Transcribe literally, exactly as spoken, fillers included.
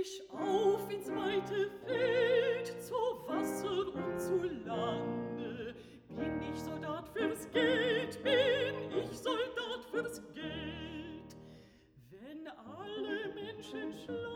ich auf ins weite Feld, zu Wasser und zu Lande. Bin ich Soldat fürs Geld, bin ich Soldat fürs Geld. Wenn alle Menschen schlafen,